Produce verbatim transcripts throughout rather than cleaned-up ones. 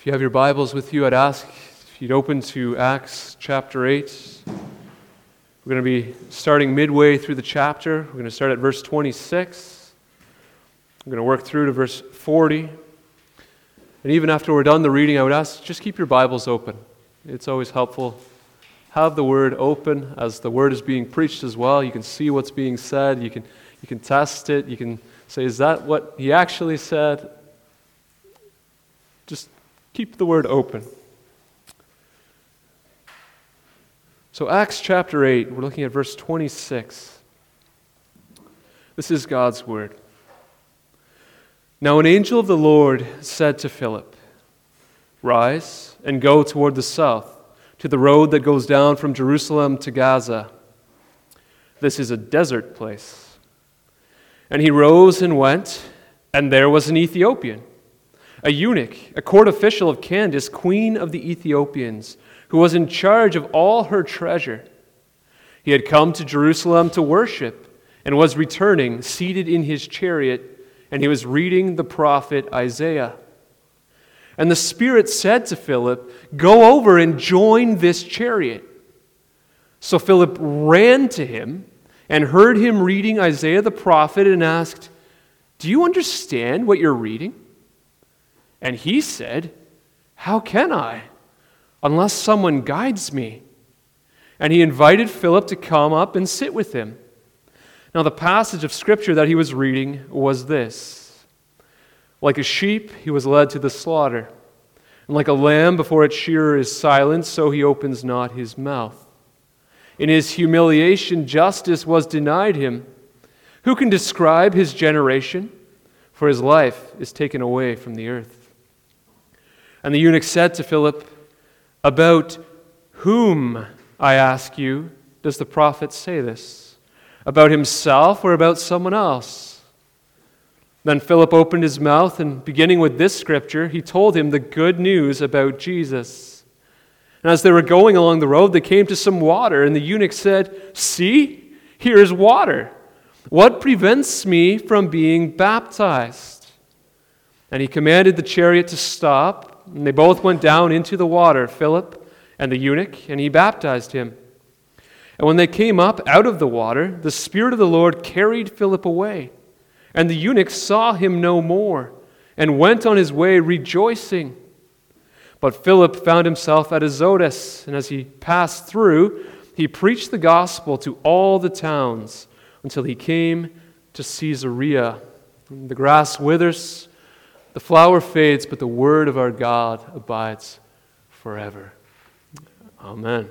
If you have your Bibles with you, I'd ask if you'd open to Acts chapter eight. We're going to be starting midway through the chapter. We're going to start at verse twenty-six. We're going to work through to verse forty. And even after we're done the reading, I would ask, just keep your Bibles open. It's always helpful. Have the Word open as the Word is being preached as well. You can see what's being said. You can, you can test it. You can say, is that what he actually said? Just keep the Word open. So Acts chapter eight, we're looking at verse twenty-six. This is God's Word. Now an angel of the Lord said to Philip, "Rise and go toward the south, to the road that goes down from Jerusalem to Gaza. This is a desert place." And he rose and went, and there was an Ethiopian, a eunuch, a court official of Candace, queen of the Ethiopians, who was in charge of all her treasure. He had come to Jerusalem to worship and was returning, seated in his chariot, and he was reading the prophet Isaiah. And the Spirit said to Philip, "Go over and join this chariot." So Philip ran to him and heard him reading Isaiah the prophet and asked, "Do you understand what you're reading?" And he said, "How can I, unless someone guides me?" And he invited Philip to come up and sit with him. Now the passage of Scripture that he was reading was this: "Like a sheep he was led to the slaughter, and like a lamb before its shearer is silent, so he opens not his mouth. In his humiliation justice was denied him. Who can describe his generation? For his life is taken away from the earth." And the eunuch said to Philip, "About whom, I ask you, does the prophet say this? About himself or about someone else?" Then Philip opened his mouth, and beginning with this scripture, he told him the good news about Jesus. And as they were going along the road, they came to some water, and the eunuch said, "See, here is water. What prevents me from being baptized?" And he commanded the chariot to stop, and they both went down into the water, Philip and the eunuch, and he baptized him. And when they came up out of the water, the Spirit of the Lord carried Philip away, and the eunuch saw him no more, and went on his way rejoicing. But Philip found himself at Azotus, and as he passed through, he preached the gospel to all the towns until he came to Caesarea. The grass withers, the flower fades, but the word of our God abides forever. Amen.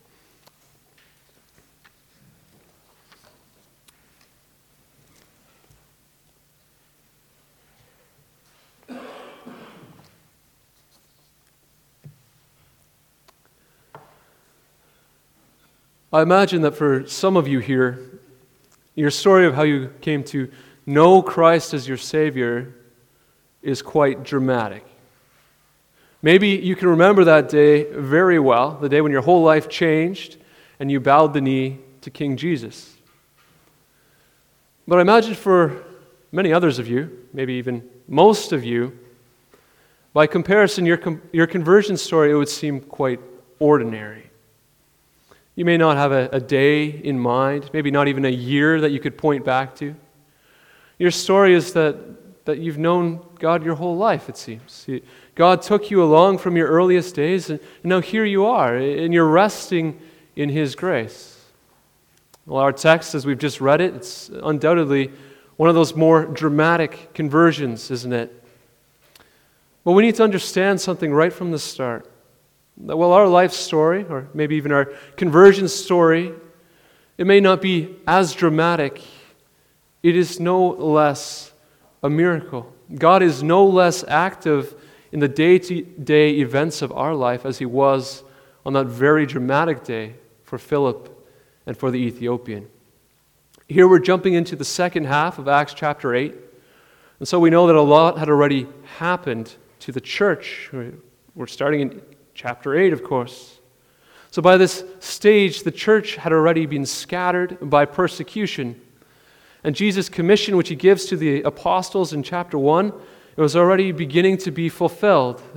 I imagine that for some of you here, your story of how you came to know Christ as your Savior is quite dramatic. Maybe you can remember that day very well, the day when your whole life changed and you bowed the knee to King Jesus. But I imagine for many others of you, maybe even most of you, by comparison, your, com- your conversion story, it would seem quite ordinary. You may not have a, a day in mind, maybe not even a year that you could point back to. Your story is that, that you've known God your whole life, it seems. God took you along from your earliest days, and now here you are, and you're resting in His grace. Well, our text, as we've just read it, it's undoubtedly one of those more dramatic conversions, isn't it? But we need to understand something right from the start. That while our life story, or maybe even our conversion story, it may not be as dramatic, it is no less a miracle. God is no less active in the day-to-day events of our life as He was on that very dramatic day for Philip and for the Ethiopian. Here we're jumping into the second half of Acts chapter eight, and so we know that a lot had already happened to the church. We're starting in chapter eight, of course. So by this stage, the church had already been scattered by persecution. And Jesus' commission, which He gives to the apostles in chapter one, it was already beginning to be fulfilled.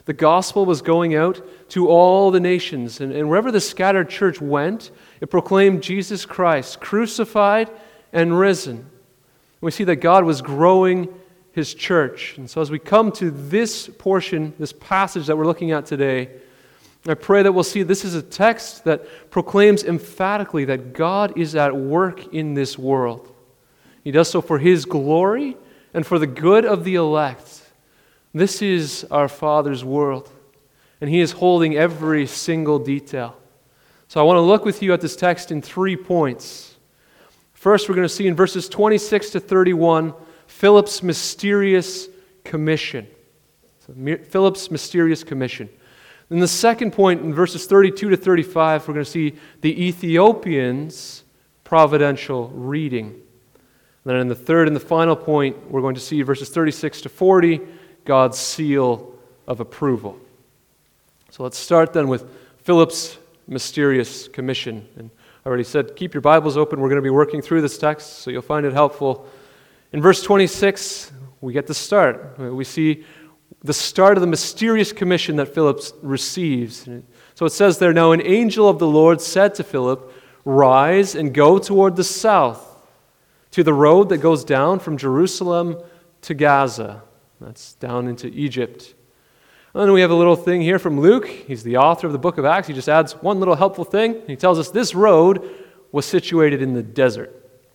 The gospel was going out to all the nations, and, and wherever the scattered church went, it proclaimed Jesus Christ, crucified and risen. We see that God was growing His church. And so as we come to this portion, this passage that we're looking at today, I pray that we'll see this is a text that proclaims emphatically that God is at work in this world. He does so for His glory and for the good of the elect. This is our Father's world, and He is holding every single detail. So I want to look with you at this text in three points. First, we're going to see in verses twenty-six to thirty-one, Philip's mysterious commission. So, Philip's mysterious commission. Then the second point, in verses thirty-two to thirty-five, we're going to see the Ethiopian's providential reading. And then in the third and the final point, we're going to see verses thirty-six to forty, God's seal of approval. So let's start then with Philip's mysterious commission. And I already said, keep your Bibles open. We're going to be working through this text, so you'll find it helpful. In verse twenty-six, we get the start. We see the start of the mysterious commission that Philip receives. So it says there, now an angel of the Lord said to Philip, rise and go toward the south, to the road that goes down from Jerusalem to Gaza. That's down into Egypt. And then we have a little thing here from Luke. He's the author of the book of Acts. He just adds one little helpful thing. He tells us this road was situated in the desert.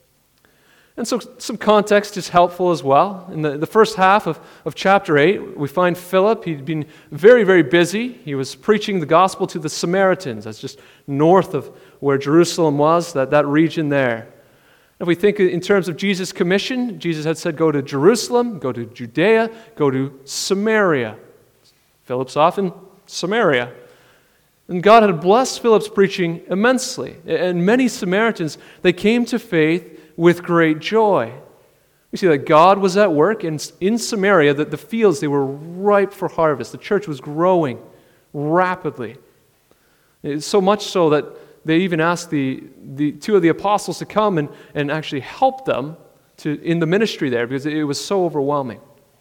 And so some context is helpful as well. In the, the first half of, of chapter eight, we find Philip. He'd been very, very busy. He was preaching the gospel to the Samaritans. That's just north of where Jerusalem was, that, that region there. If we think in terms of Jesus' commission, Jesus had said, go to Jerusalem, go to Judea, go to Samaria. Philip's off in Samaria. And God had blessed Philip's preaching immensely. And many Samaritans, they came to faith with great joy. We see that God was at work, and in Samaria, that the fields, they were ripe for harvest. The church was growing rapidly. It's so much so that they even asked the, the two of the apostles to come and, and actually help them to, in the ministry there because it was so overwhelming.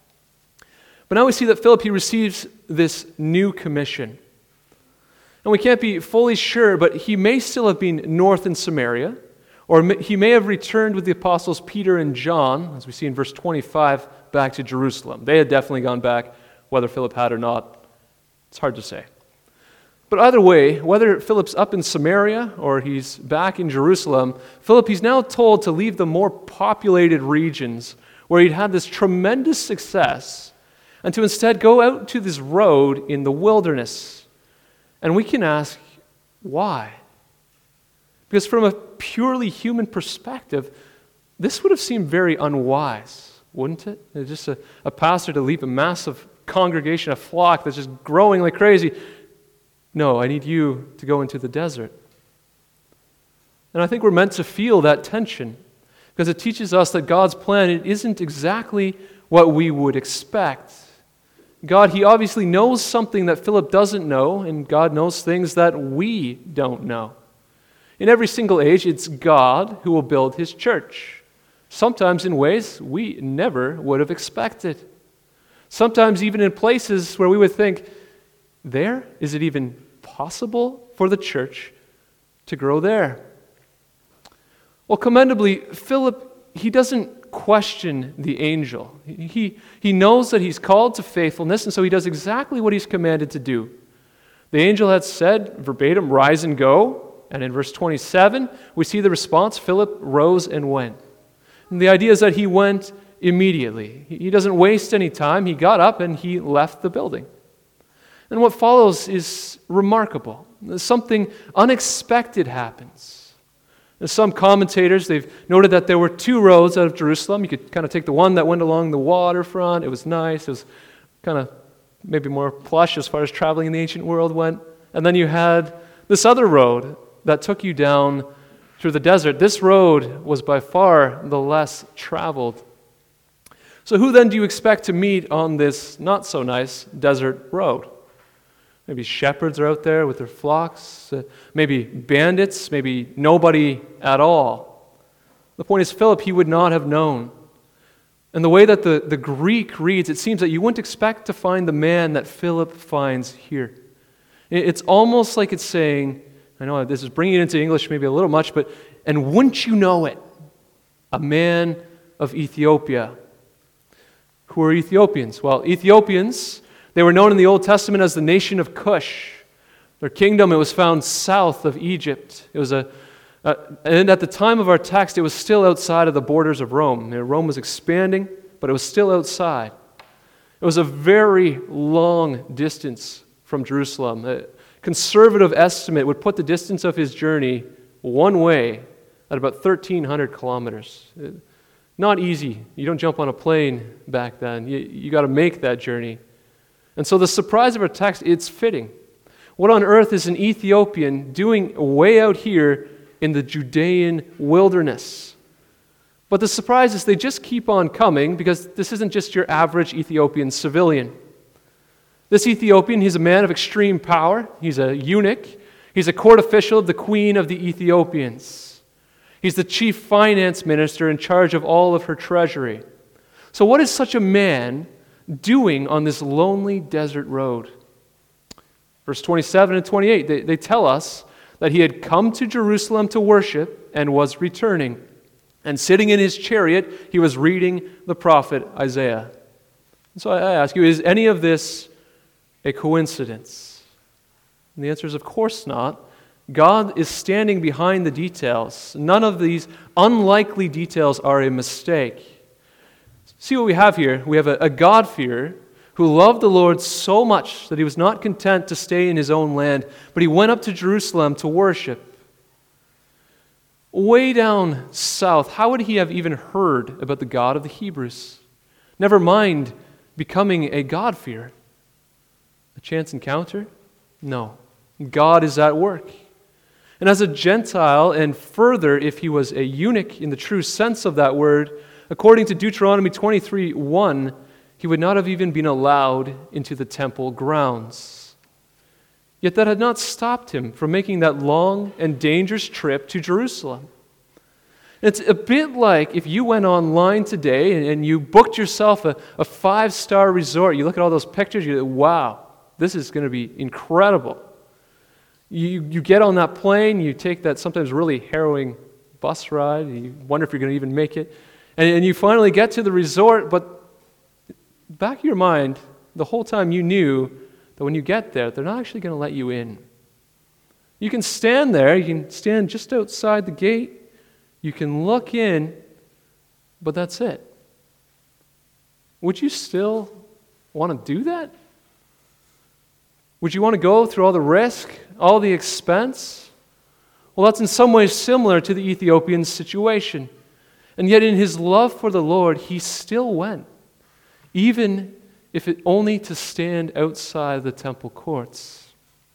But now we see that Philip, he receives this new commission. And we can't be fully sure, but he may still have been north in Samaria, or he may have returned with the apostles Peter and John, as we see in verse twenty-five, back to Jerusalem. They had definitely gone back, whether Philip had or not. It's hard to say. But either way, whether Philip's up in Samaria or he's back in Jerusalem, Philip, he's now told to leave the more populated regions where he'd had this tremendous success and to instead go out to this road in the wilderness. And we can ask, why? Because from a purely human perspective, this would have seemed very unwise, wouldn't it? It's just a, a pastor to leave a massive congregation, a flock that's just growing like crazy. No, I need you to go into the desert. And I think we're meant to feel that tension because it teaches us that God's plan, it isn't exactly what we would expect. God, He obviously knows something that Philip doesn't know, and God knows things that we don't know. In every single age, it's God who will build His church, sometimes in ways we never would have expected. Sometimes even in places where we would think, there? Is it even possible for the church to grow there? Well, commendably, Philip, he doesn't question the angel. He, he knows that he's called to faithfulness, and so he does exactly what he's commanded to do. The angel had said, verbatim, rise and go. And in verse twenty-seven, we see the response, Philip rose and went. And the idea is that he went immediately. He doesn't waste any time. He got up and he left the building. And what follows is remarkable. Something unexpected happens. And some commentators, they've noted that there were two roads out of Jerusalem. You could kind of take the one that went along the waterfront. It was nice. It was kind of maybe more plush as far as traveling in the ancient world went. And then you had this other road that took you down through the desert. This road was by far the less traveled. So who then do you expect to meet on this not-so-nice desert road? Maybe shepherds are out there with their flocks, uh, maybe bandits, maybe nobody at all. The point is, Philip, he would not have known. And the way that the, the Greek reads, it seems that you wouldn't expect to find the man that Philip finds here. It's almost like it's saying, I know this is bringing it into English maybe a little much, but, and wouldn't you know it, a man of Ethiopia. Who are Ethiopians? Well, Ethiopians, they were known in the Old Testament as the nation of Cush. Their kingdom, it was found south of Egypt. It was a, a and at the time of our text, it was still outside of the borders of Rome. Rome was expanding, but it was still outside. It was a very long distance from Jerusalem. A conservative estimate would put the distance of his journey one way at about thirteen hundred kilometers. Not easy. You don't jump on a plane back then. You, you got to make that journey. And so the surprise of our text, it's fitting. What on earth is an Ethiopian doing way out here in the Judean wilderness? But the surprise is they just keep on coming because this isn't just your average Ethiopian civilian. This Ethiopian, he's a man of extreme power. He's a eunuch. He's a court official of the queen of the Ethiopians. He's the chief finance minister in charge of all of her treasury. So what is such a man doing on this lonely desert road? Verse twenty-seven and twenty-eight, they, they tell us that he had come to Jerusalem to worship and was returning. And sitting in his chariot, he was reading the prophet Isaiah. And so I ask you, is any of this a coincidence? And the answer is, of course not. God is standing behind the details. None of these unlikely details are a mistake. See what we have here? We have a, a God-fearer who loved the Lord so much that he was not content to stay in his own land, but he went up to Jerusalem to worship. Way down south, how would he have even heard about the God of the Hebrews? Never mind becoming a God-fearer. A chance encounter? No. God is at work. And as a Gentile, and further, if he was a eunuch in the true sense of that word, according to Deuteronomy twenty-three one, he would not have even been allowed into the temple grounds. Yet that had not stopped him from making that long and dangerous trip to Jerusalem. It's a bit like if you went online today and, and you booked yourself a, a five-star resort. You look at all those pictures, you go, wow, this is going to be incredible. You you get on that plane, you take that sometimes really harrowing bus ride, you wonder if you're going to even make it, and, and you finally get to the resort, but back of your mind, the whole time you knew that when you get there, they're not actually going to let you in. You can stand there, you can stand just outside the gate, you can look in, but that's it. Would you still want to do that? Would you want to go through all the risk, all the expense? Well, that's in some ways similar to the Ethiopian's situation. And yet in his love for the Lord, he still went, even if it only to stand outside the temple courts.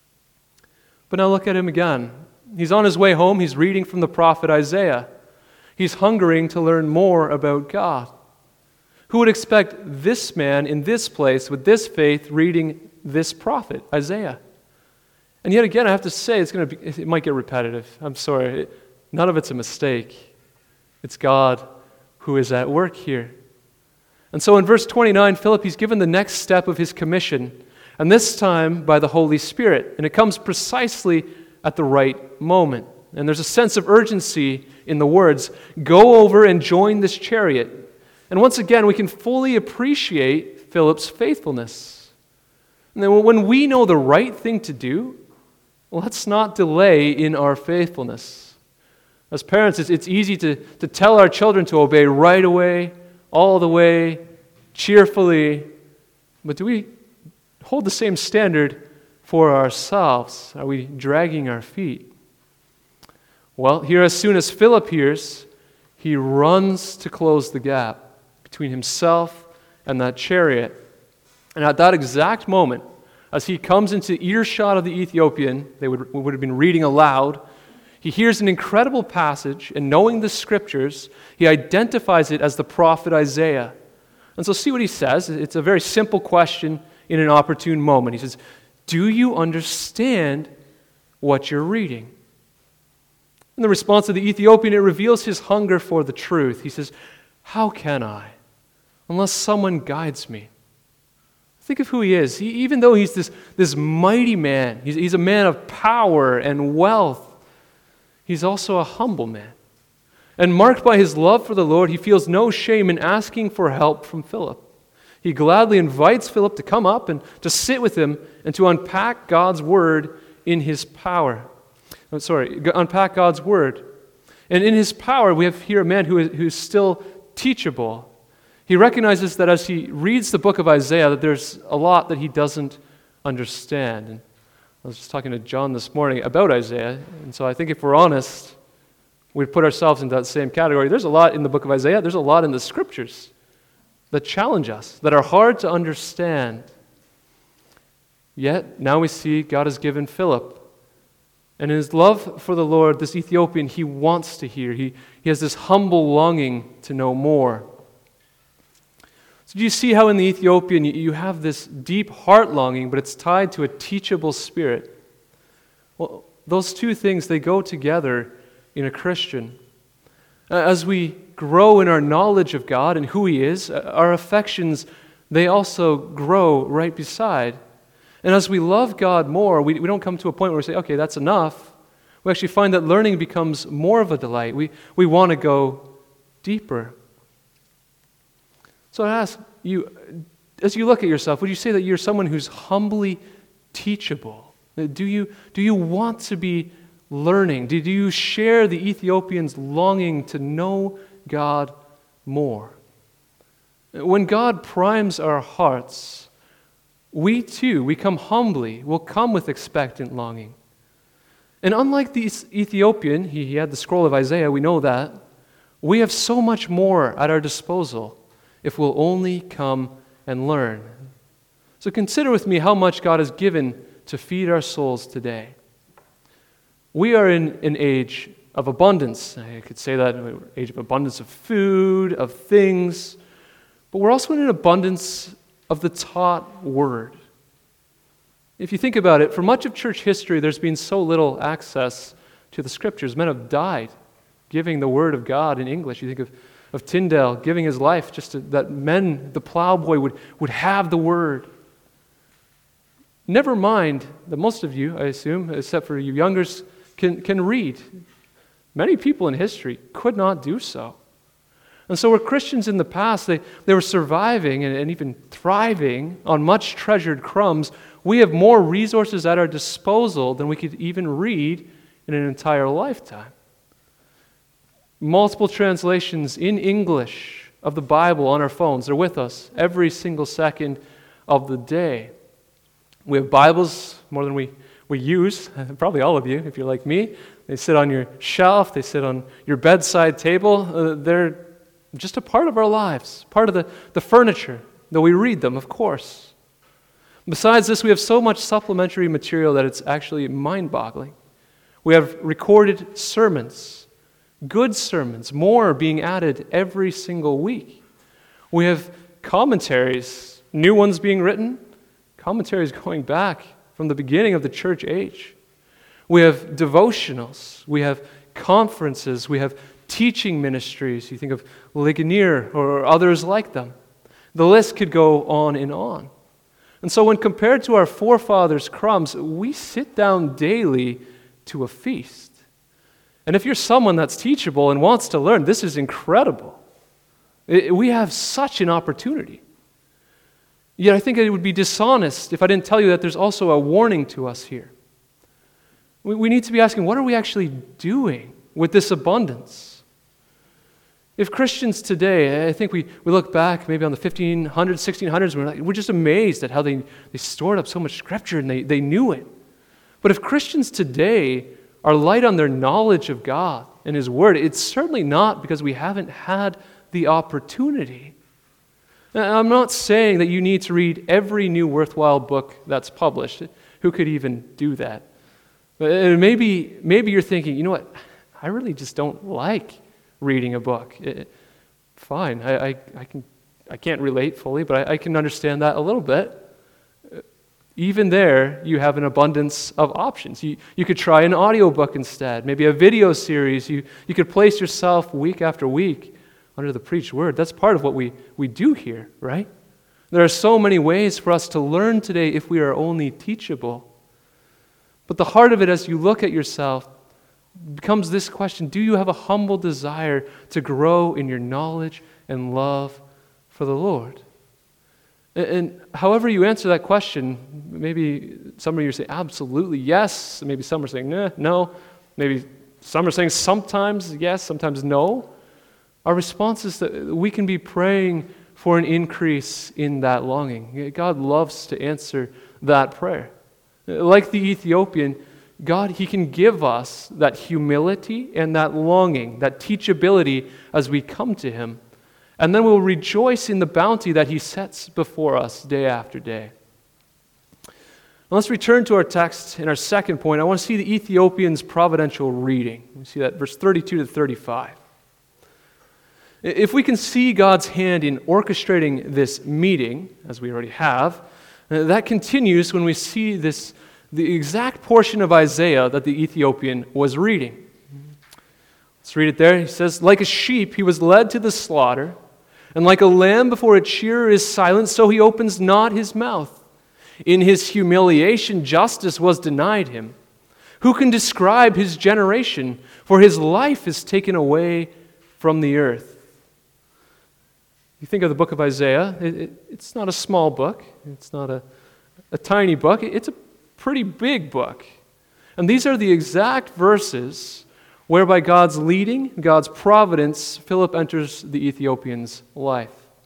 But now look at him again. He's on his way home. He's reading from the prophet Isaiah. He's hungering to learn more about God. Who would expect this man in this place with this faith reading this prophet, Isaiah? And yet again, I have to say, it's going to be, it might get repetitive. I'm sorry. It, none of it's a mistake. It's God who is at work here. And so in verse twenty-nine, Philip, he's given the next step of his commission, and this time by the Holy Spirit. And it comes precisely at the right moment. And there's a sense of urgency in the words, go over and join this chariot. And once again, we can fully appreciate Philip's faithfulness. And then when we know the right thing to do, let's not delay in our faithfulness. As parents, it's, it's easy to, to tell our children to obey right away, all the way, cheerfully. But do we hold the same standard for ourselves? Are we dragging our feet? Well, here as soon as Philip hears, he runs to close the gap between himself and that chariot. And at that exact moment, as he comes into earshot of the Ethiopian, they would, would have been reading aloud, he hears an incredible passage, and knowing the scriptures, he identifies it as the prophet Isaiah. And so see what he says. It's a very simple question in an opportune moment. He says, do you understand what you're reading? In the response of the Ethiopian, it reveals his hunger for the truth. He says, how can I? unless someone guides me. Think of who he is. He, even though he's this, this mighty man, he's, he's a man of power and wealth, he's also a humble man. And marked by his love for the Lord, he feels no shame in asking for help from Philip. He gladly invites Philip to come up and to sit with him and to unpack God's word in his power. Oh, sorry, unpack God's word. And in his power, we have here a man who is, who is still teachable. He recognizes that as he reads the book of Isaiah, that there's a lot that he doesn't understand. And I was just talking to John this morning about Isaiah, and so I think if we're honest, we'd put ourselves into that same category. There's a lot in the book of Isaiah, there's a lot in the scriptures that challenge us, that are hard to understand. Yet, now we see God has given Philip. And in his love for the Lord, this Ethiopian, he wants to hear. He, he has this humble longing to know more. So do you see how in the Ethiopian you have this deep heart longing, but it's tied to a teachable spirit? Well, those two things, they go together in a Christian. As we grow in our knowledge of God and who He is, our affections, they also grow right beside. And as we love God more, we, we don't come to a point where we say, okay, that's enough. We actually find that learning becomes more of a delight. We, we want to go deeper. So I ask you, as you look at yourself, would you say that you're someone who's humbly teachable? Do you, do you want to be learning? Do you share the Ethiopian's longing to know God more? When God primes our hearts, we too, we come humbly, will come with expectant longing. And unlike the Ethiopian, he, he had the scroll of Isaiah, we know that, we have so much more at our disposal if we'll only come and learn. So consider with me how much God has given to feed our souls today. We are in an age of abundance. I could say that, an age of abundance of food, of things, but we're also in an abundance of the taught word. If you think about it, for much of church history, there's been so little access to the scriptures. Men have died giving the word of God in English. You think of, of Tyndale giving his life just to, that men, the plowboy, would, would have the word. Never mind that most of you, I assume, except for you youngers, can, can read. Many people in history could not do so. And so where Christians in the past, they, they were surviving and, and even thriving on much treasured crumbs, we have more resources at our disposal than we could even read in an entire lifetime. Multiple translations in English of the Bible on our phones. They're with us every single second of the day. We have Bibles more than we, we use, probably all of you, if you're like me. They sit on your shelf, they sit on your bedside table. Uh, they're just a part of our lives, part of the, the furniture, though we read them, of course. Besides this, we have so much supplementary material that it's actually mind-boggling. We have recorded sermons, good sermons, more being added every single week. We have commentaries, new ones being written, commentaries going back from the beginning of the church age. We have devotionals, we have conferences, we have teaching ministries. You think of Ligonier or others like them. The list could go on and on. And so when compared to our forefathers' crumbs, we sit down daily to a feast. And if you're someone that's teachable and wants to learn, this is incredible. It, we have such an opportunity. Yet I think it would be dishonest if I didn't tell you that there's also a warning to us here. We, we need to be asking, what are we actually doing with this abundance? If Christians today, I think we, we look back maybe on the fifteen hundreds, sixteen hundreds, we're, like, we're just amazed at how they, they stored up so much scripture and they, they knew it. But if Christians today are light on their knowledge of God and His Word, it's certainly not because we haven't had the opportunity. Now, I'm not saying that you need to read every new worthwhile book that's published. Who could even do that? But maybe, maybe you're thinking, you know what, I really just don't like reading a book. It, fine, I, I, I can, I can't relate fully, but I, I can understand that a little bit. Even there, you have an abundance of options. You, you could try an audiobook instead, maybe a video series. You, you could place yourself week after week under the preached word. That's part of what we, we do here, right? There are so many ways for us to learn today if we are only teachable. But the heart of it, as you look at yourself, becomes this question: do you have a humble desire to grow in your knowledge and love for the Lord? And, and however you answer that question, maybe some of you say absolutely yes, maybe some are saying nah, no, maybe some are saying sometimes yes, sometimes no. Our response is that we can be praying for an increase in that longing. God loves to answer that prayer. Like the Ethiopian, God, He can give us that humility and that longing, that teachability as we come to Him. And then we'll rejoice in the bounty that He sets before us day after day. Now let's return to our text in our second point. I want to see the Ethiopian's providential reading. We see that verse thirty-two to thirty-five. If we can see God's hand in orchestrating this meeting, as we already have, that continues when we see this, the exact portion of Isaiah that the Ethiopian was reading. Let's read it there. He says, like a sheep he was led to the slaughter, and like a lamb before its shearer is silent, so he opens not his mouth. In his humiliation justice was denied him. Who can describe his generation? For his life is taken away from the earth. You think of the book of Isaiah, it, it, it's not a small book. It's not a, a tiny book. It's a pretty big book. And these are the exact verses whereby God's leading, God's providence, Philip enters the Ethiopian's life.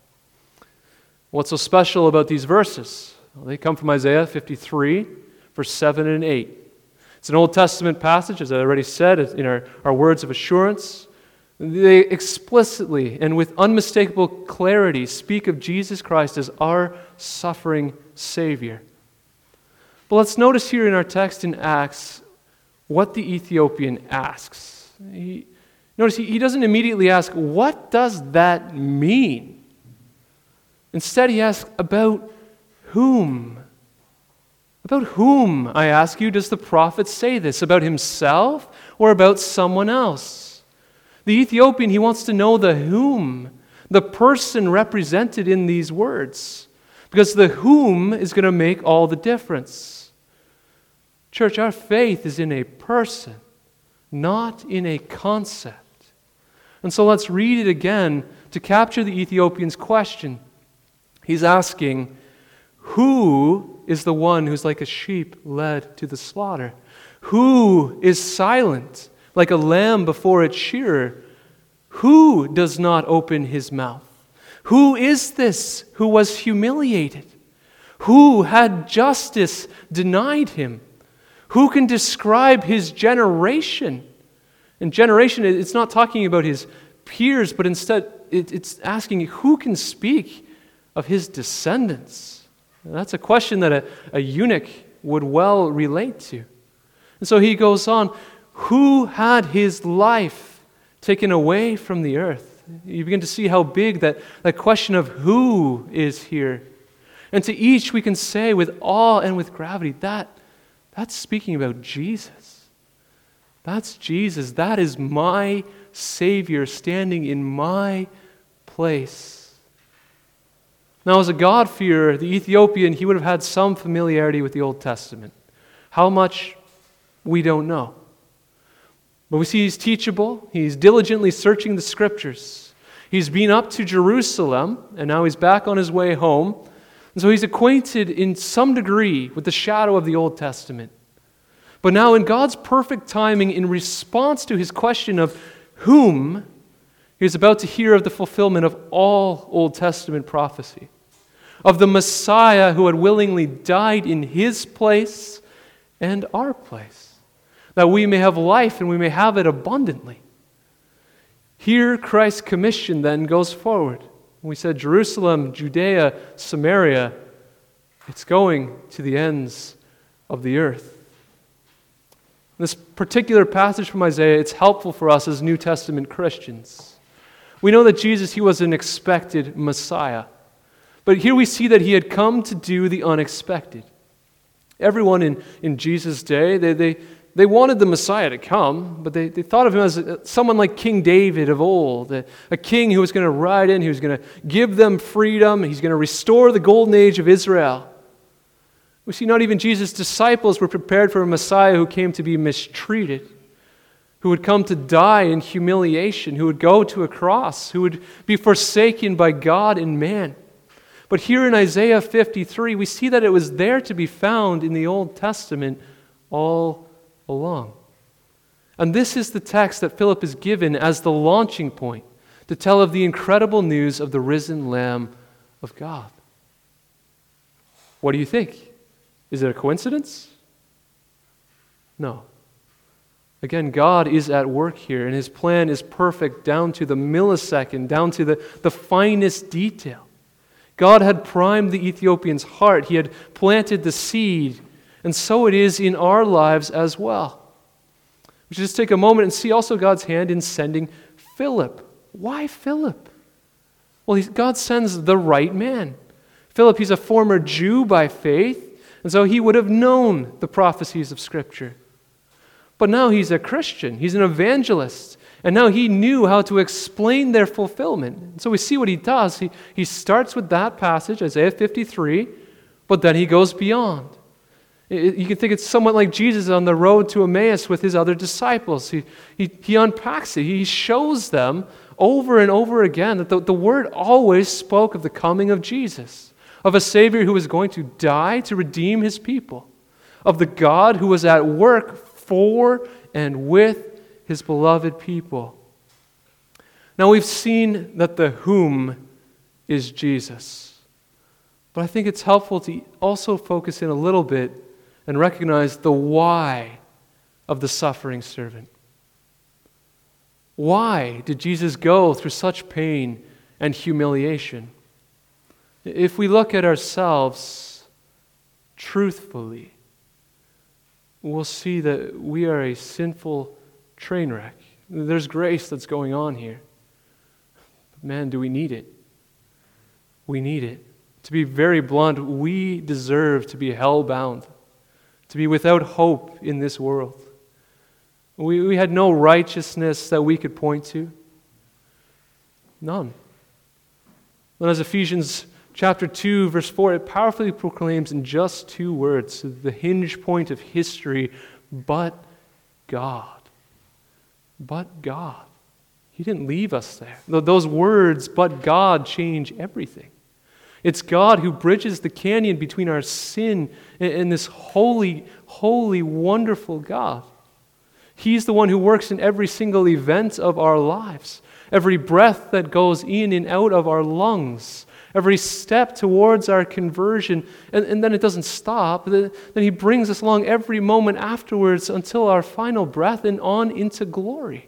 What's so special about these verses? Well, they come from Isaiah fifty-three, verse seven and eight. It's an Old Testament passage, as I already said, in our, our words of assurance. They explicitly and with unmistakable clarity speak of Jesus Christ as our suffering Savior. But let's notice here in our text in Acts what the Ethiopian asks. He, notice he, he doesn't immediately ask, what does that mean? Instead, he asks, about whom? About whom, I ask you, does the prophet say this? About himself or about someone else? The Ethiopian, he wants to know the whom, the person represented in these words, because the whom is going to make all the difference. Church, our faith is in a person, not in a concept. And so let's read it again to capture the Ethiopian's question. He's asking, who is the one who's like a sheep led to the slaughter? Who is silent like a lamb before its shearer? Who does not open his mouth? Who is this who was humiliated? Who had justice denied him? Who can describe his generation? And generation, it's not talking about his peers, but instead it's asking who can speak of his descendants? That's a question that a, a eunuch would well relate to. And so he goes on, who had his life taken away from the earth? You begin to see how big that, that question of who is here. And to each we can say with awe and with gravity, that that's speaking about Jesus. That's Jesus. That is my Savior standing in my place. Now, as a God-fearer, the Ethiopian, he would have had some familiarity with the Old Testament. How much, we don't know. But we see he's teachable. He's diligently searching the Scriptures. He's been up to Jerusalem, and now he's back on his way home. And so he's acquainted in some degree with the shadow of the Old Testament. But now in God's perfect timing, in response to his question of whom, he's about to hear of the fulfillment of all Old Testament prophecy, of the Messiah who had willingly died in his place and our place, that we may have life and we may have it abundantly. Here, Christ's commission then goes forward. We said Jerusalem, Judea, Samaria, it's going to the ends of the earth. This particular passage from Isaiah, it's helpful for us as New Testament Christians. We know that Jesus, he was an expected Messiah. But here we see that he had come to do the unexpected. Everyone in, in Jesus' day, they, they They wanted the Messiah to come, but they, they thought of him as a, someone like King David of old, a, a king who was going to ride in, who was going to give them freedom, he's going to restore the golden age of Israel. We see not even Jesus' disciples were prepared for a Messiah who came to be mistreated, who would come to die in humiliation, who would go to a cross, who would be forsaken by God and man. But here in Isaiah fifty-three, we see that it was there to be found in the Old Testament all along. And this is the text that Philip is given as the launching point to tell of the incredible news of the risen Lamb of God. What do you think? Is it a coincidence? No. Again, God is at work here, and his plan is perfect down to the millisecond, down to the, the finest detail. God had primed the Ethiopian's heart. He had planted the seed, and so it is in our lives as well. We should just take a moment and see also God's hand in sending Philip. Why Philip? Well, he's, God sends the right man. Philip, he's a former Jew by faith, and so he would have known the prophecies of Scripture. But now he's a Christian. He's an evangelist. And now he knew how to explain their fulfillment. And so we see what he does. He, he starts with that passage, Isaiah fifty-three, but then he goes beyond. It, you can think it's somewhat like Jesus on the road to Emmaus with his other disciples. He, he, he unpacks it. He shows them over and over again that the, the Word always spoke of the coming of Jesus, of a Savior who was going to die to redeem his people, of the God who was at work for and with his beloved people. Now we've seen that the whom is Jesus. But I think it's helpful to also focus in a little bit and recognize the why of the suffering servant. Why did Jesus go through such pain and humiliation? If we look at ourselves truthfully, we'll see that we are a sinful train wreck. There's grace that's going on here. But man, do we need it? We need it. To be very blunt, we deserve to be hell-bound, to be without hope in this world. We, we had no righteousness that we could point to. None. And as Ephesians chapter two, verse four, it powerfully proclaims in just two words, the hinge point of history, but God. But God. He didn't leave us there. Those words, but God, change everything. It's God who bridges the canyon between our sin and this holy, holy, wonderful God. He's the one who works in every single event of our lives, every breath that goes in and out of our lungs, every step towards our conversion, and, and then it doesn't stop. Then he brings us along every moment afterwards until our final breath and on into glory.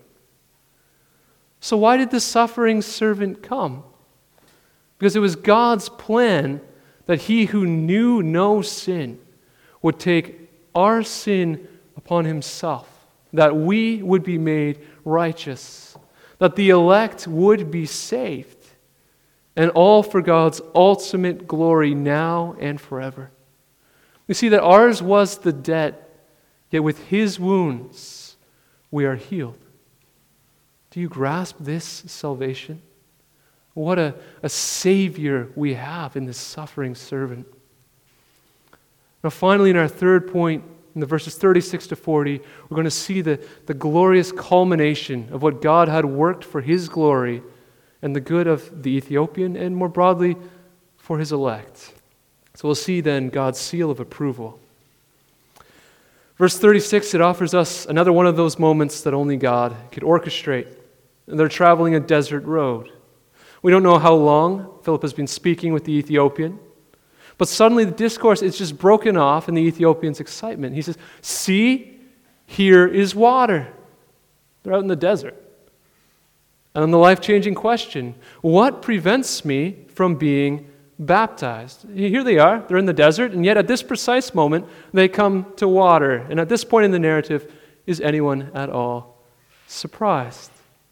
So why did the suffering servant come? Because it was God's plan that he who knew no sin would take our sin upon himself, that we would be made righteous, that the elect would be saved, and all for God's ultimate glory now and forever. We see that ours was the debt, yet with his wounds we are healed. Do you grasp this salvation? What a, a Savior we have in this suffering servant. Now finally, in our third point, in the verses thirty-six to forty, we're going to see the, the glorious culmination of what God had worked for his glory and the good of the Ethiopian, and more broadly, for his elect. So we'll see then God's seal of approval. Verse thirty-six, it offers us another one of those moments that only God could orchestrate. And they're traveling a desert road. We don't know how long Philip has been speaking with the Ethiopian, but suddenly the discourse is just broken off in the Ethiopian's excitement. He says, "See, here is water." They're out in the desert. And on the life-changing question, what prevents me from being baptized? Here they are, they're in the desert, and yet at this precise moment, they come to water. And at this point in the narrative, is anyone at all surprised?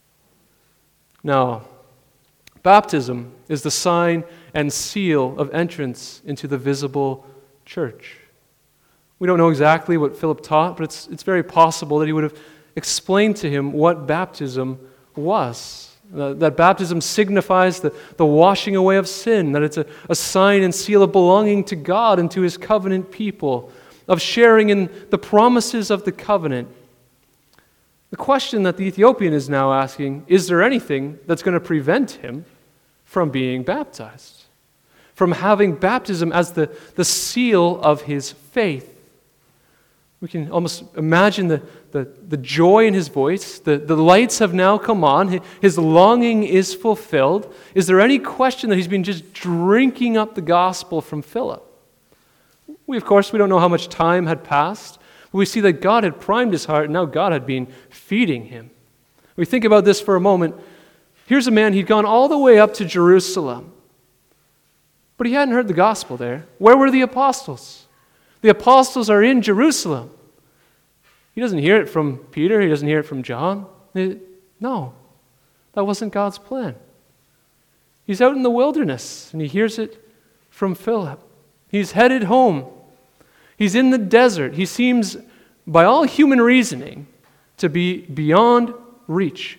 Now, baptism is the sign and seal of entrance into the visible church. We don't know exactly what Philip taught, but it's, it's very possible that he would have explained to him what baptism was. Uh, that baptism signifies the, the washing away of sin, that it's a, a sign and seal of belonging to God and to His covenant people, of sharing in the promises of the covenant. The question that the Ethiopian is now asking, is there anything that's going to prevent him from being baptized? From having baptism as the, the seal of his faith? We can almost imagine the, the, the joy in his voice. The, the lights have now come on. His longing is fulfilled. Is there any question that he's been just drinking up the gospel from Philip? We, of course, we don't know how much time had passed. But we see that God had primed his heart, and now God had been feeding him. We think about this for a moment. Here's a man, he'd gone all the way up to Jerusalem, but he hadn't heard the gospel there. Where were the apostles? The apostles are in Jerusalem. He doesn't hear it from Peter. He doesn't hear it from John. No, that wasn't God's plan. He's out in the wilderness, and he hears it from Philip. He's headed home. He's in the desert. He seems, by all human reasoning, to be beyond reach.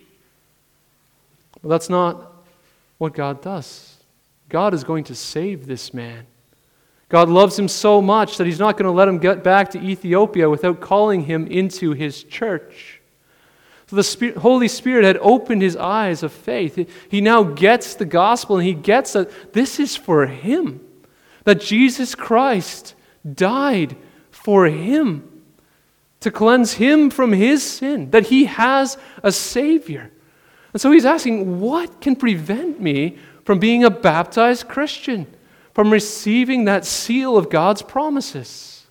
Well, that's not what God does. God is going to save this man. God loves him so much that He's not going to let him get back to Ethiopia without calling him into His church. So the Spirit, Holy Spirit had opened his eyes of faith. He, he now gets the gospel, and he gets that this is for him. That Jesus Christ died for him to cleanse him from his sin. That he has a Savior. And so he's asking, what can prevent me from being a baptized Christian? From receiving that seal of God's promises?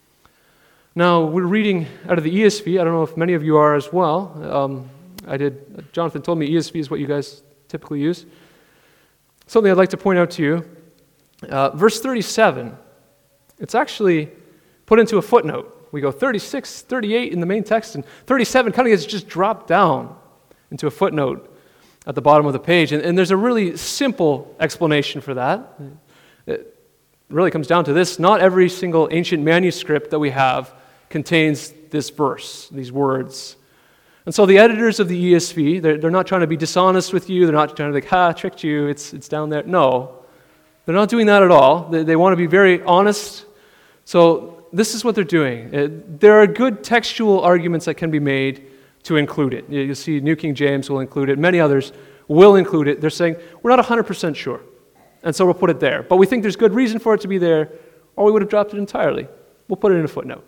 Now, we're reading out of the E S V. I don't know if many of you are as well. Um, I did. Jonathan told me E S V is what you guys typically use. Something I'd like to point out to you. Uh, verse thirty-seven. It's actually put into a footnote. We go thirty-six, thirty-eight in the main text, and thirty-seven kind of gets just dropped down into a footnote at the bottom of the page. And, and there's a really simple explanation for that. It really comes down to this. Not every single ancient manuscript that we have contains this verse, these words. And so the editors of the E S V, they're, they're not trying to be dishonest with you. They're not trying to like, ha, tricked you. It's, it's down there. No, they're not doing that at all. They, they want to be very honest. So this is what they're doing. It, there are good textual arguments that can be made to include it. You, you'll see New King James will include it. Many others will include it. They're saying, we're not one hundred percent sure. And so we'll put it there. But we think there's good reason for it to be there, or we would have dropped it entirely. We'll put it in a footnote.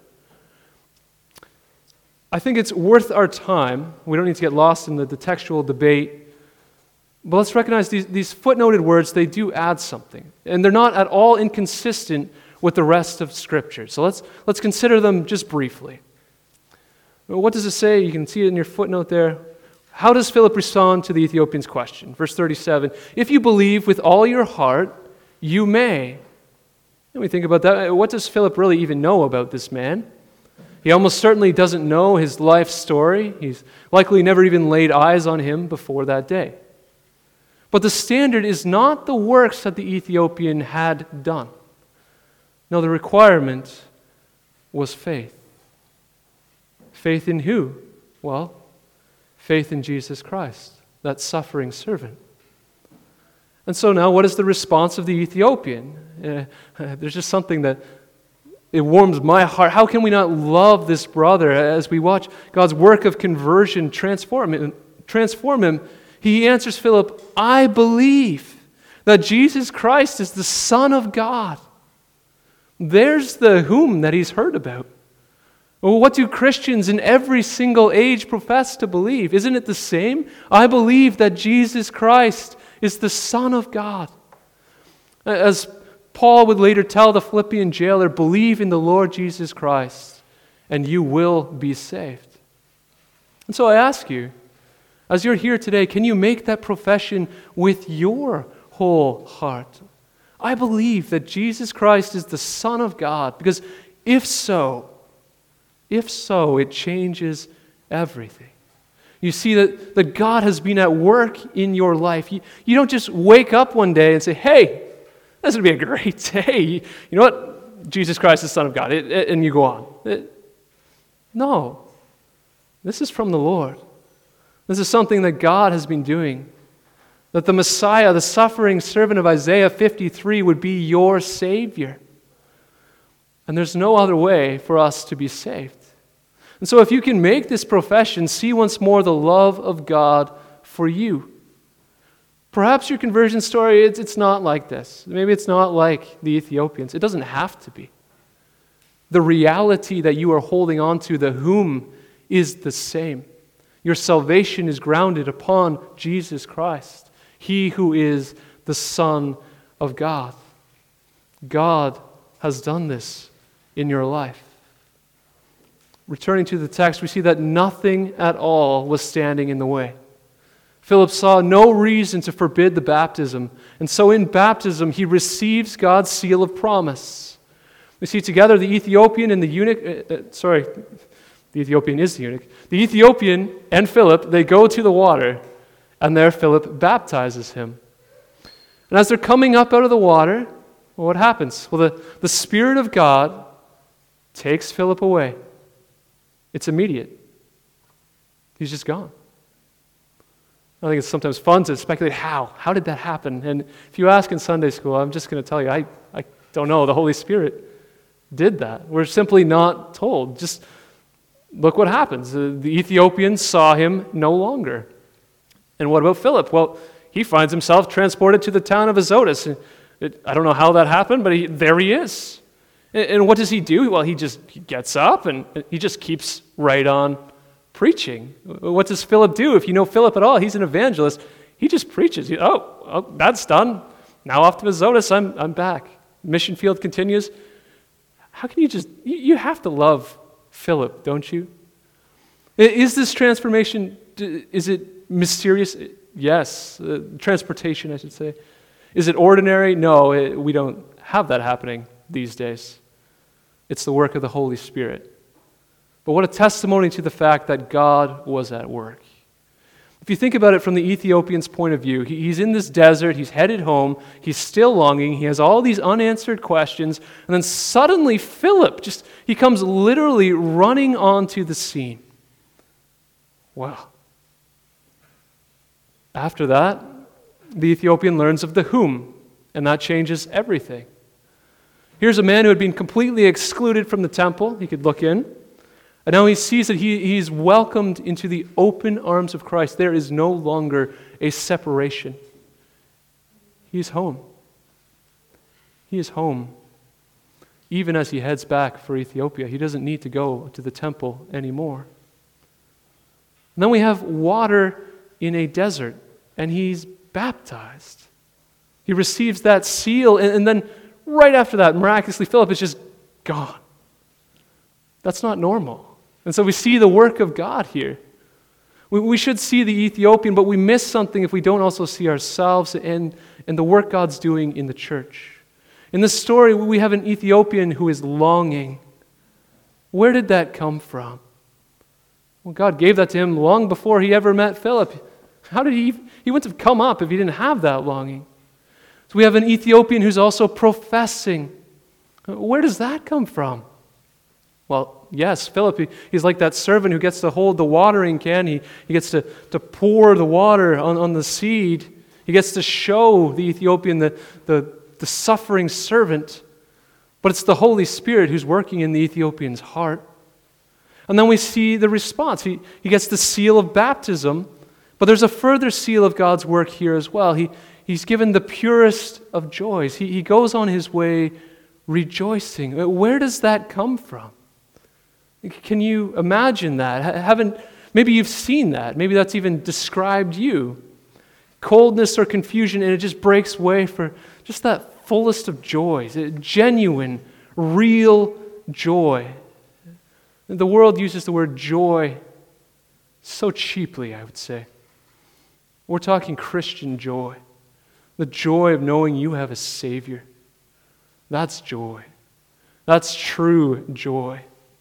I think it's worth our time. We don't need to get lost in the, the textual debate. But let's recognize these, these footnoted words, they do add something. And they're not at all inconsistent with the rest of Scripture. So let's, let's consider them just briefly. What does it say? You can see it in your footnote there. How does Philip respond to the Ethiopian's question? Verse thirty-seven, if you believe with all your heart, you may. And we think about that. What does Philip really even know about this man? He almost certainly doesn't know his life story. He's likely never even laid eyes on him before that day. But the standard is not the works that the Ethiopian had done. No, the requirement was faith. Faith in who? Well, faith in Jesus Christ, that suffering servant. And so now, what is the response of the Ethiopian? Uh, there's just something that it warms my heart. How can we not love this brother as we watch God's work of conversion transform him? Transform him. He answers Philip, I believe that Jesus Christ is the Son of God. There's the whom that he's heard about. Well, what do Christians in every single age profess to believe? Isn't it the same? I believe that Jesus Christ is the Son of God. As Paul would later tell the Philippian jailer, believe in the Lord Jesus Christ, and you will be saved. And so I ask you, as you're here today, can you make that profession with your whole heart? I believe that Jesus Christ is the Son of God, because if so, If so, it changes everything. You see that, that God has been at work in your life. You, you don't just wake up one day and say, hey, this would be a great day. You know what? Jesus Christ, the Son of God, it, it, and you go on. It, no. This is from the Lord. This is something that God has been doing. That the Messiah, the suffering servant of Isaiah fifty-three, would be your Savior. And there's no other way for us to be saved. And so if you can make this profession, see once more the love of God for you. Perhaps your conversion story, it's, it's not like this. Maybe it's not like the Ethiopians. It doesn't have to be. The reality that you are holding on to, the whom, is the same. Your salvation is grounded upon Jesus Christ, He who is the Son of God. God has done this in your life. Returning to the text, we see that nothing at all was standing in the way. Philip saw no reason to forbid the baptism, and so in baptism he receives God's seal of promise. We see together the Ethiopian and the eunuch, uh, uh, sorry, the Ethiopian is the eunuch. The Ethiopian and Philip, they go to the water, and there Philip baptizes him. And as they're coming up out of the water, well, what happens? Well, the, the Spirit of God takes Philip away. It's immediate. He's just gone. I think it's sometimes fun to speculate how. How did that happen? And if you ask in Sunday school, I'm just going to tell you, I, I don't know. The Holy Spirit did that. We're simply not told. Just look what happens. The, the Ethiopians saw him no longer. And what about Philip? Well, he finds himself transported to the town of Azotus. It, I don't know how that happened, but he, there he is. And, and what does he do? Well, he just he gets up and he just keeps right on preaching. What does Philip do? If you know Philip at all, he's an evangelist. He just preaches. He, oh, oh, that's done. Now off to Azotus, I'm, I'm back. Mission field continues. How can you just, you, you have to love Philip, don't you? Is this transformation, is it mysterious? Yes. Uh, transportation, I should say. Is it ordinary? No, it, we don't have that happening these days. It's the work of the Holy Spirit. But what a testimony to the fact that God was at work. If you think about it from the Ethiopian's point of view, he, he's in this desert, he's headed home, he's still longing, he has all these unanswered questions, and then suddenly Philip, just he comes literally running onto the scene. Wow. After that, the Ethiopian learns of the whom, and that changes everything. Here's a man who had been completely excluded from the temple. He could look in. And now he sees that he, he's welcomed into the open arms of Christ. There is no longer a separation. He's home. He is home. Even as he heads back for Ethiopia, he doesn't need to go to the temple anymore. And then we have water in a desert, and he's baptized. He receives that seal, and, and then right after that, miraculously, Philip is just gone. That's not normal. And so we see the work of God here. We, we should see the Ethiopian, but we miss something if we don't also see ourselves and, and the work God's doing in the church. In this story, we have an Ethiopian who is longing. Where did that come from? Well, God gave that to him long before he ever met Philip. How did he, he wouldn't have come up if he didn't have that longing. So we have an Ethiopian who's also professing. Where does that come from? Well, yes, Philip, he's like that servant who gets to hold the watering can. He, he gets to, to pour the water on, on the seed. He gets to show the Ethiopian the, the, the suffering servant. But it's the Holy Spirit who's working in the Ethiopian's heart. And then we see the response. He, he gets the seal of baptism, but there's a further seal of God's work here as well. He, he's given the purest of joys. He, he goes on his way rejoicing. Where does that come from? Can you imagine that? Haven't, maybe you've seen that. Maybe that's even described you. Coldness or confusion, and it just breaks way for just that fullest of joys, genuine, real joy. The world uses the word joy so cheaply, I would say. We're talking Christian joy. The joy of knowing you have a Savior. That's joy. That's true joy.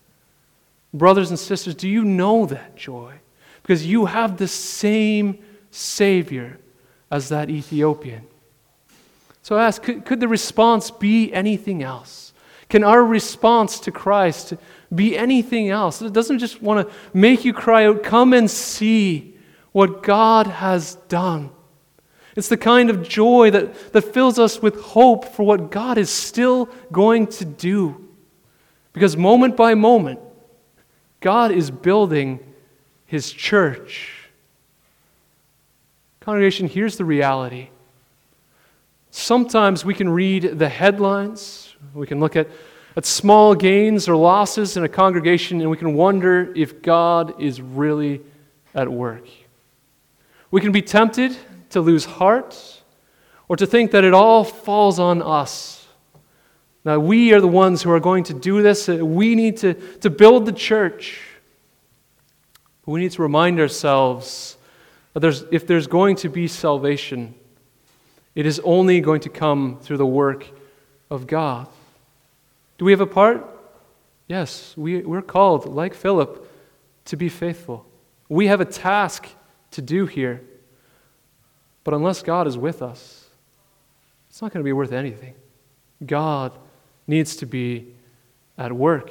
Brothers and sisters, do you know that joy? Because you have the same Savior as that Ethiopian. So I ask, could, could the response be anything else? Can our response to Christ be anything else? It doesn't just want to make you cry out, come and see what God has done. It's the kind of joy that, that fills us with hope for what God is still going to do. Because moment by moment, God is building His church. Congregation, here's the reality. Sometimes we can read the headlines, we can look at, at small gains or losses in a congregation, and we can wonder if God is really at work. We can be tempted to lose heart or to think that it all falls on us. Now, we are the ones who are going to do this. We need to, to build the church. But we need to remind ourselves that there's, if there's going to be salvation, it is only going to come through the work of God. Do we have a part? Yes, we, we're called, like Philip, to be faithful. We have a task to do here. But unless God is with us, it's not going to be worth anything. God needs to be at work.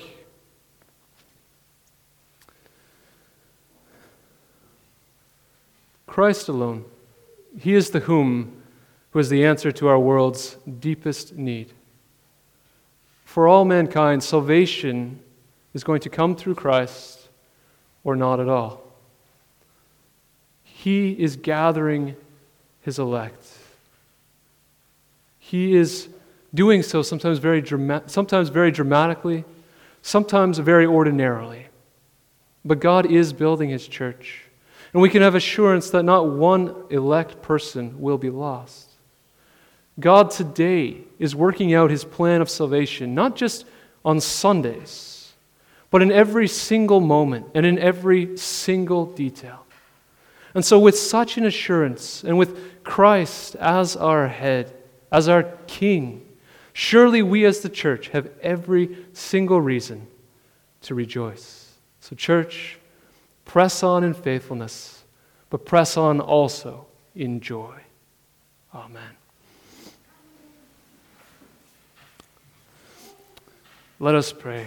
Christ alone, He is the whom who is the answer to our world's deepest need. For all mankind, salvation is going to come through Christ or not at all. He is gathering His elect. He is doing so sometimes very drama- sometimes very dramatically, sometimes very ordinarily. But God is building His church. And we can have assurance that not one elect person will be lost. God today is working out His plan of salvation, not just on Sundays, but in every single moment and in every single detail. And so with such an assurance, and with Christ as our head, as our King, surely we as the church have every single reason to rejoice. So church, press on in faithfulness, but press on also in joy. Amen. Let us pray.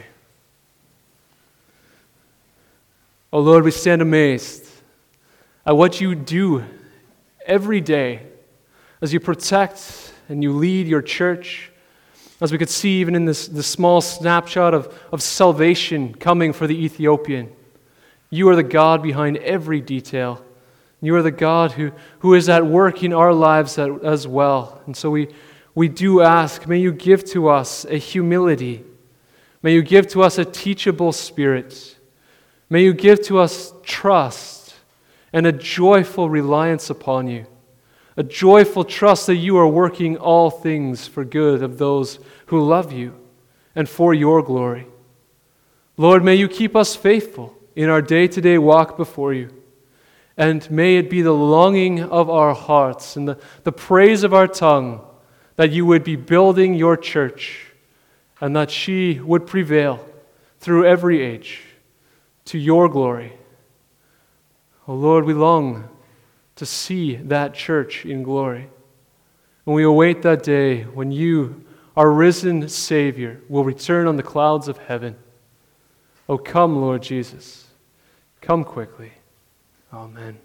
Oh Lord, we stand amazed at what you do every day as you protect and you lead your church, as we could see even in this, this small snapshot of, of salvation coming for the Ethiopian. You are the God behind every detail. You are the God who, who is at work in our lives as well. And so we, we do ask, may you give to us a humility. May you give to us a teachable spirit. May you give to us trust and a joyful reliance upon you. A joyful trust that you are working all things for good of those who love you and for your glory. Lord, may you keep us faithful in our day-to-day walk before you. And may it be the longing of our hearts and the, the praise of our tongue that you would be building your church and that she would prevail through every age to your glory. Oh Lord, we long to see that church in glory. And we await that day when you, our risen Savior, will return on the clouds of heaven. Oh, come, Lord Jesus. Come quickly. Amen.